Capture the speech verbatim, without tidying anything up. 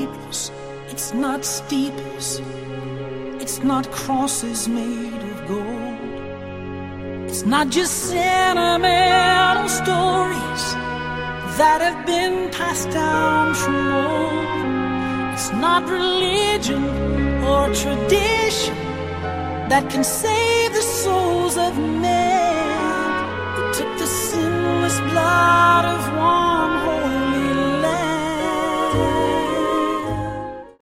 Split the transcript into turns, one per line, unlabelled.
steeples, it's not steeples, it's not crosses made of gold. It's not just sentimental stories that have been passed down from old. It's not religion or tradition that can save the souls of men. It took the sinless blood of one